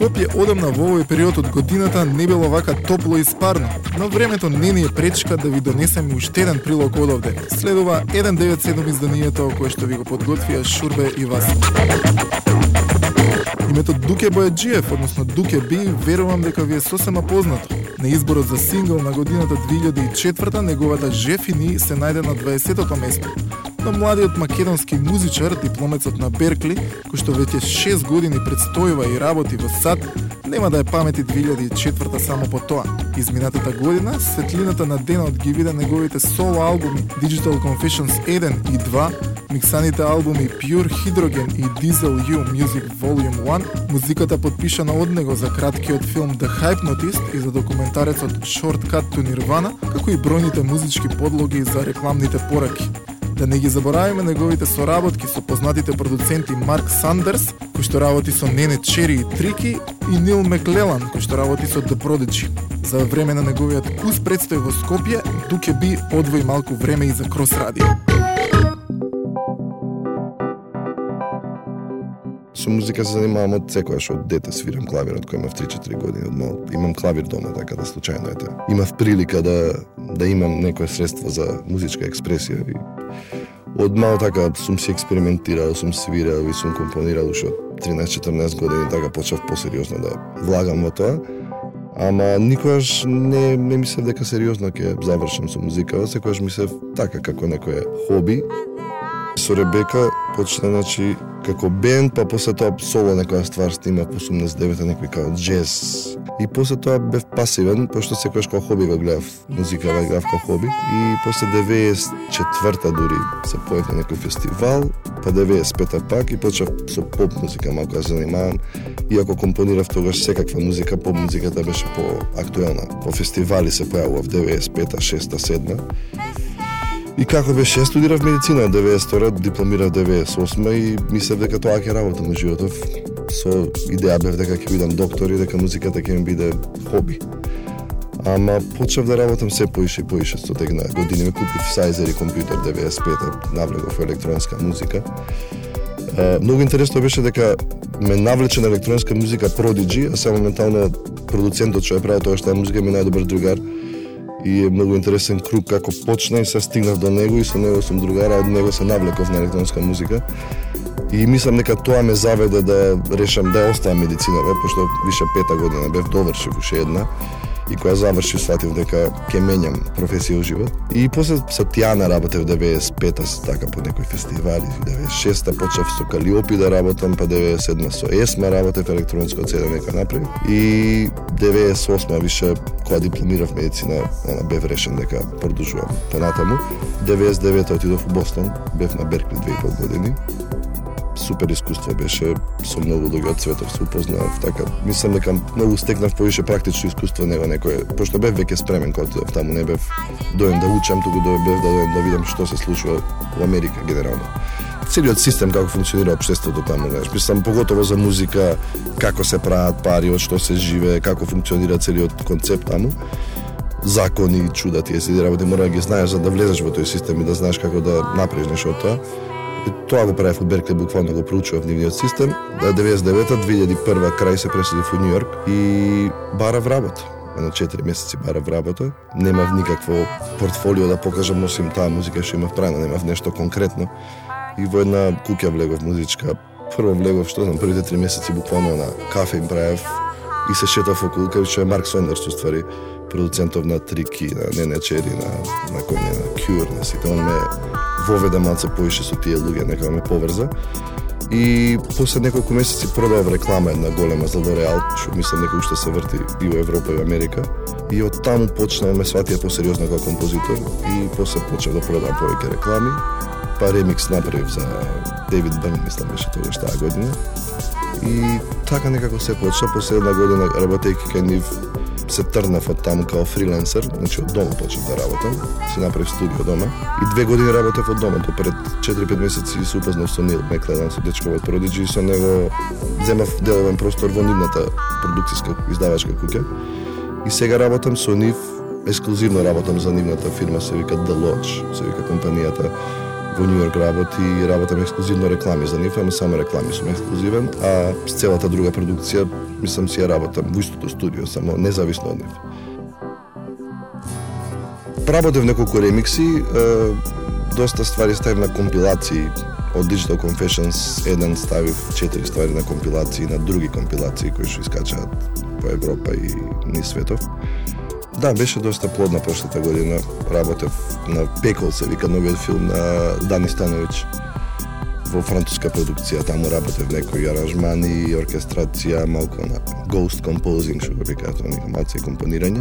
Скопје одамна во овој период од годината не било вака топло и спарно, но времето не ни е пречка да ви донесеме уште еден прилог одовде. Следува 197 изданието кое што ви го подготвија Шурбе и Васи. Името Дуке Бојаджиев, односно Дуке Би, верувам дека ви е сосема познато. На изборот за сингл на годината 2004 неговата Жефини се најде на 20-тото место. Но младиот македонски музичар, дипломецот на Беркли, кој што веќе 6 години предстојува и работи во САД, нема да ја памети 2004 само по тоа. Изминатата година, светлината на денот ги вида неговите соло албуми Digital Confessions 1 и 2, миксаните албуми Pure Hydrogen и Diesel U Music Volume 1, музиката подпишана од него за краткиот филм The Hypnotist и за документарецот Shortcut to Nirvana, како и бројните музички подлоги за рекламните пораки. Да не ги забораваме неговите соработки со познатите продуценти Марк Сандерс, кој што работи со Нене Чери и Трики, и Нил Маклелан, кој што работи со The Prodigy. За време на неговиот кус предстои во Скопје, Дуке Би одвои малку време и за Крос Радио. Со музика се занимавам од секојаш, од дете свирам клавир од кој имав 3-4 години од мал. Имам клавир дома, така да случајно ете. Имав прилика да имам некое средство за музичка експресија и од мал така сум си експериментирал, сум свирал и сум компонирал уште од 13-14 години, така почнав посериозно да влагам во тоа. Ама никогаш не мислев дека сериозно ќе завршам со музика, секогаш мислев така како некое хоби. Со Ребека почна, значи, како бенд, па после тоа соло некоја ствар снима по 89-та, некој као джез. И после тоа бев пасивен, пошто секојаш као хоби го гледав музика, гледав као хоби. И после 94-та дури се поев на некој фестивал, па 95-та пак и почнав со поп музика малку да се занимавам. Иако компонирав тогаш секаква музика, поп музиката беше по-актуелна. По фестивали се појавува в 95-та, 6-та, 7-та. И како беше, студирав медицина од 92-та, дипломирав 98-та и мислев дека тоа ќе работам во животов. Со идеја бев дека ќе бидам доктор и дека музиката ќе ми биде хоби. Ама почнав да работам се поише и поише со тек на години. Ме купив Сайзер и компјутер 95-та, навлегов во електронска музика. Многу интересно беше дека ме навлече на електронска музика Prodigy, а само моментално продуцентот што ја прави тоа што е музика ми најдобар другар. И е многу интересен круг како почна и се стигнав до него и со него сум другар, а од него се навлеков на електронска музика. И мислам дека тоа ме заведе да решам да оставам медицината, пошто више 5-та година бев довршив уште една. И кога завршив сватив дека ќе менјам професија во живот. И после со Тијана работев 95-та така по некои фестивали, 96-та почнав со Калиопи да работам, па 97-та со Есма работев електронско CD нека направи. И 98-та више кога дипломирав медицина, бев решен дека продолжувам понатаму. 99-та отидов во Бостон, бев на Беркли 2,5 години. Супер искуство беше, со многу луѓе од светот се упознав, така. Мислам дека многу стекнав повише практично искуство него некое, пошто бев веќе спремен кога отидов таму, не бев доен да учам, туку бев да доен да видам што се случува во Америка генерално. Целиот систем како функционира општеството таму, знаеш, мислам поготово за музика, како се прават пари, од што се живее, како функционира целиот концепт таму. Закони, чуда тие се работи мора да ги знаеш за да влезеш во тој систем и да знаеш како да направиш нешто од тоа. И тоа го правев од Беркли, буквално го проучував нивниот систем. 99-та, 2001 крај се преселив во Њу Йорк и барав работа. Едно 4 месеци барав работа. Немав никакво портфолио да покажам, осим таа музика што имав правена, немав нешто конкретно. И во една куќа влегов музичка. Прво влегов, што знам, првите 3 месеци буквално на кафе им правев и се шетав околу, кај што е Марк Сондерс, уствари, продуцентов на Трики, на Нене Чери, на кој не, на Cure, на сите. Он ме воведе малце поише со тие луѓе, нека ме поврза. И после неколку месеци продав реклама една голема за L'Oreal, што мислам дека уште се врти и во Европа и во Америка. И од таму почнав ме сватија посериозно како композитор и после почнав да продавам повеќе реклами. Па ремикс направив за Дейвид Бърн, мислам беше тогаш таа година. И така некако се почна, после една година работејќи кај нив се трнав од таму као фриленсер, значи од дома почнав да работам, си направив студио дома и 2 години работев од дома, пред 4-5 месеци се упознав со Нил Маклелан, со дечко од Prodigy и со него земав деловен простор во нивната продукцијска издавачка куќа. И сега работам со нив, ексклузивно работам за нивната фирма, се вика The Lodge, се вика компанијата. во Нью Йорк работам ексклузивно реклами за нив, ама само реклами сум ексклузивен, а с целата друга продукција, мислам си ја работам во истото студио, само независно од нив. Работев неколку ремикси, доста ствари ставив на компилации од Digital Confessions, еден ставив 4 ствари на компилации, на други компилации кои што искачаат по Европа и низ светов. Да, беше доста плодна прошлата година. Работев на Пекол, се вика новиот филм на Дани Становиќ во француска продукција. Таму работев некои аранжмани, оркестрација, малку на ghost composing, што го викаат, анимација и компонирање.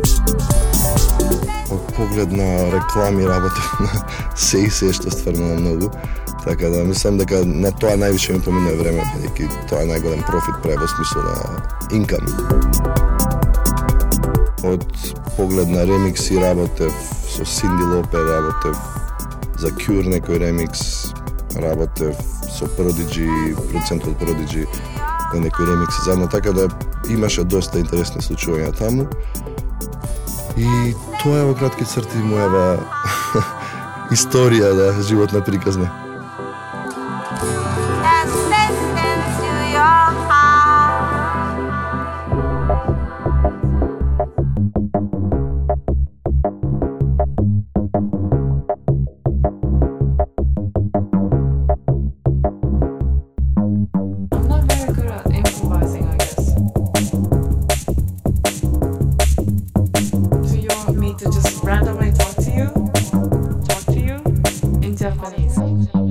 Од поглед на реклами работев на се што стварно на многу. Така да мислам дека на тоа највише ми помине време, бидејќи тоа е најголем профит прави во смисла на инкам. Од поглед на ремикси работев со Cindy Lauper, работев за Cure некој ремикс, работев со Prodigy, продуцентот Prodigy на некои ремикси заедно, така да имаше доста интересни случувања таму. И тоа е во кратки црти мојава историја, да, животна приказна. To just randomly talk to you in Japanese.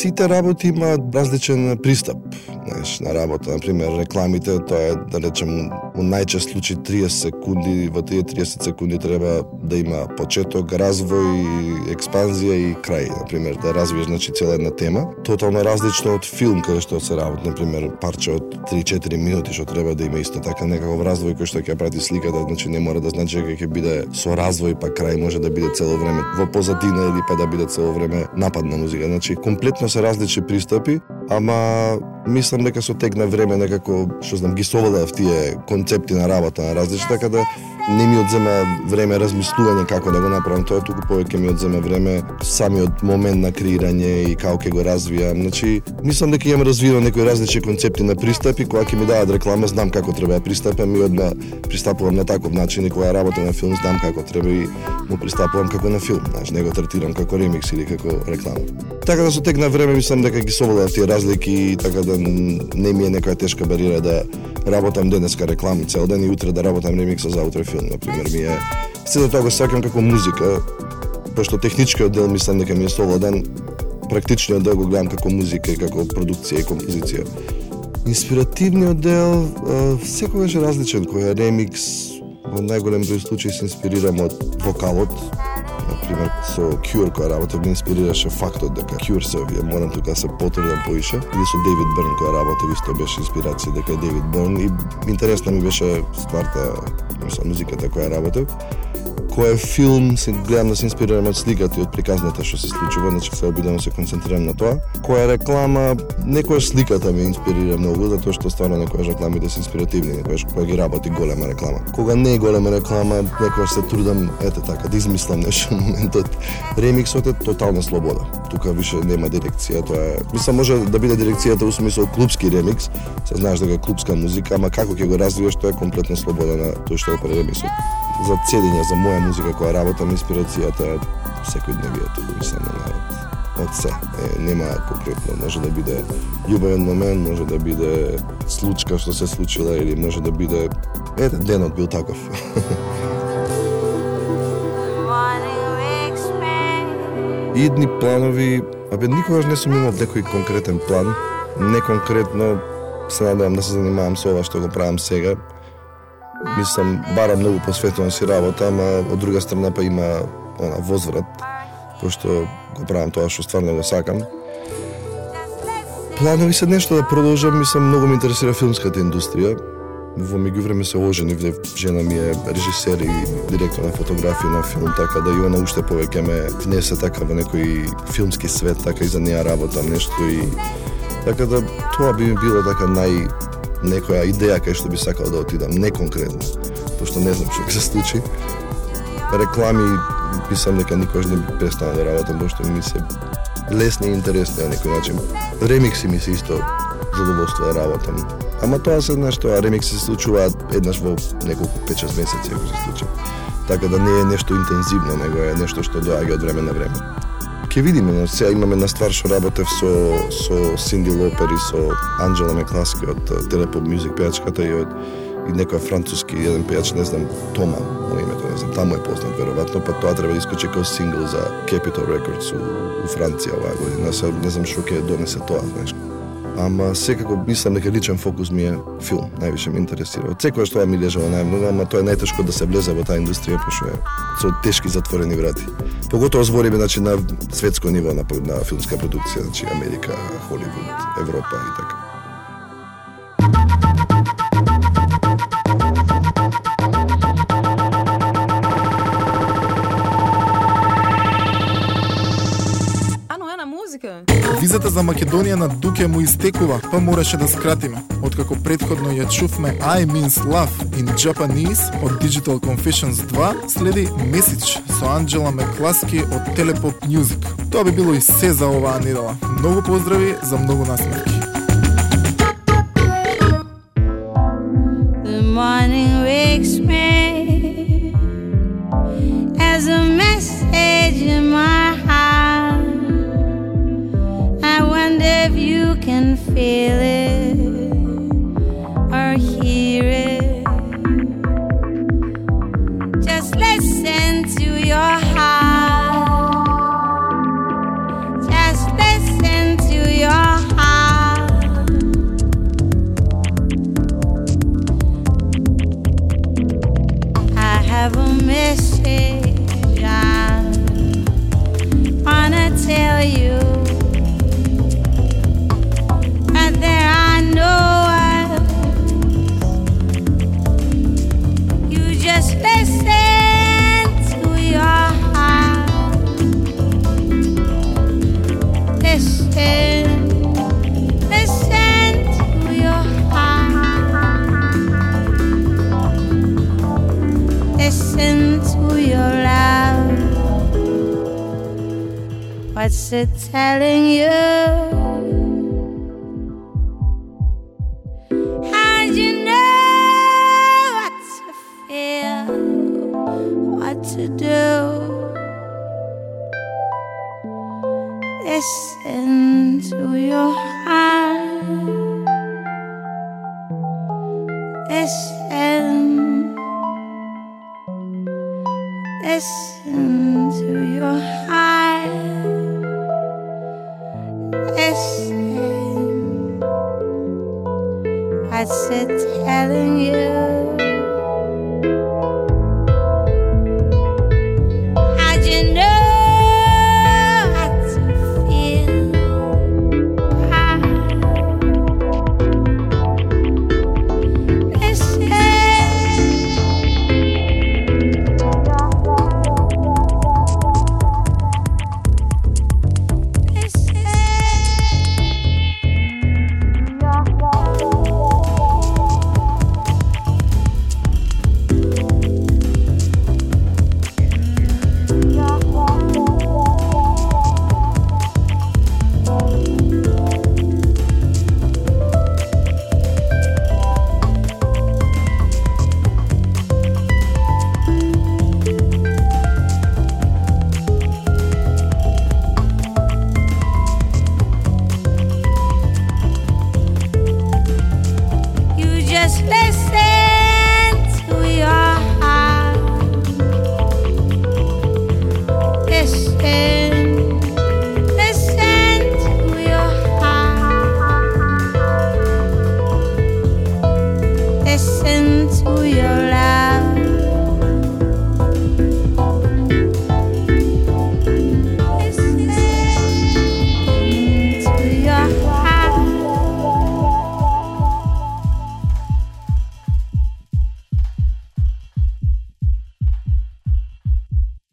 сите работи имаат различен пристап, знаеш, на работа. Например, рекламите, тоа е, да речем, у најчест случај 30 секунди, во тие 30 секунди треба да има почеток, развој, експанзија и крај. Например, да развиеш, значи, цела една тема. Тотално различно од филм, каде што се работи, например, парче од 3-4 минути, што треба да има исто така некаков развој кој што ќе прати сликата, значи не мора да значи дека ќе биде со развој, па крај може да биде цело време во позадина или па да биде цело време напад на музика. Значи, комплетно се различни пристапи, ама мислам дека со тек на време некако, што знам, ги совладав тие концепти на работа на различни, така да не ми одзема време размислување како да го направам тоа, туку повеќе ми одзема време самиот момент на креирање и како ќе го развијам. Значи, мислам дека имам развивам некои различни концепти на пристапи, кога ќе ми дадат реклама, знам како треба да пристапам и одма пристапувам на таков начин, и кога работам на филм, знам како треба и му пристапувам како на филм, значи не го третирам како ремикс или како реклама. Така да со тек на време мислам дека ги совладав тие разлики и така да не ми е некоја тешка бариера да работам денеска реклами цел ден и утре да работам ремикса за утре филм, например. Ми е сето тоа го сакам како музика, пошто техничкиот дел мислам дека ми е совладан, практичниот дел го гледам како музика и како продукција и композиција. Инспиративниот дел секогаш е различен, кој е ремикс, во најголем број случаи се инспирирам од вокалот. Например, со Cure која работа ме инспирираше фактот дека Cure се овие, морам тука да се потрудам поише. Или со Дейвид Бърн која работа исто беше инспирација дека е Дейвид Бърн и интересна ми беше стварта, музиката која работа. Кој е филм, се гледам да се инспирирам од сликата и од приказната што се случува, значи се обидам да се концентрирам на тоа. Која е реклама, некојаш сликата ме инспирира многу, затоа што стварно некојаш рекламите се инспиративни, некојаш кога ги работи голема реклама. Кога не е голема реклама, некојаш се трудам, ете така, да измислам нешто моментот. Ремиксот е тотална слобода. Тука више нема дирекција, тоа е. Мислам може да биде дирекцијата у смисол клубски ремикс, се знаеш дека е клубска музика, ама како ќе го развиеш, тоа е комплетна слобода на тој што го прави ремиксот. За цедење, за моја музика која работам, инспирацијата е секојдневието, мислам од се. Нема конкретно, може да биде љубовен момент, може да биде случка што се случила или може да биде денот бил таков. Идни планови, никогаш не сум имал некој конкретен план, не конкретно се надевам да се занимавам со ова што го правам сега. Мислам, барам многу посветувам си работа, ама од друга страна па има возврат, пошто го правам тоа што стварно го сакам. Планови се нешто да продолжам, мислам, многу ме интересира филмската индустрија. Во меѓувреме се оженив, жена ми е режисер и директор на фотографија на филм, така да и она уште повеќе ме внесе така во некој филмски свет, така и за неја работам нешто и така да тоа би ми било така некоја идеја кај што би сакал да отидам, не конкретно, пошто не знам што ќе се случи. Реклами, писам дека никогаш не би престанал да работам, пошто ми се лесни и интересни на некој начин. Ремикси ми се исто задоволство да работам. Ама тоа се нешто, ремикси се случуваат еднаш во неколку 5-6 месеци ако се случи. Така да не е нешто интензивно, него е нешто што доаѓа од време на време. Ке видиме, но сега имаме на ствар што работев со Синди Лопер и со Анджела Макласки од Телепоп Мюзик пејачката и некој француски еден пејач, не знам, Тома, во името, не знам, таму е познат веројатно, па тоа треба да искочи како сингл за Capitol Records у Франција оваа година. Не знам што ќе донесе тоа, знаеш. Ама секако мислам дека личен фокус ми е филм, највише ме интересира. Од секоја што ми лежало најмногу, ама тоа е најтешко да се влезе во таа индустрија, пошто е со тешки затворени врати. Поготово збориме значи на светско ниво на филмска продукција, значи Америка, Холивуд, Европа и така. Визата за Македонија на Дуке му истекува, па мораше да скратиме. Откако претходно ја чувме I Means Love in Japanese од Digital Confessions 2, следи Message со Анджела Макласки од Телепоп Мюзик. Тоа би било и се за оваа недела. Многу поздрави за многу насмевки. The morning wakes me as a message in my heart. I wonder if you can feel it or hear it. Just listen to your heart. Just listen to wanna tell you that there are no words. You just listen to your heart. Listen to your heart. Listen to your love. What's it telling you? How'd you know what to feel, what to do? Listen to your heart. Listen.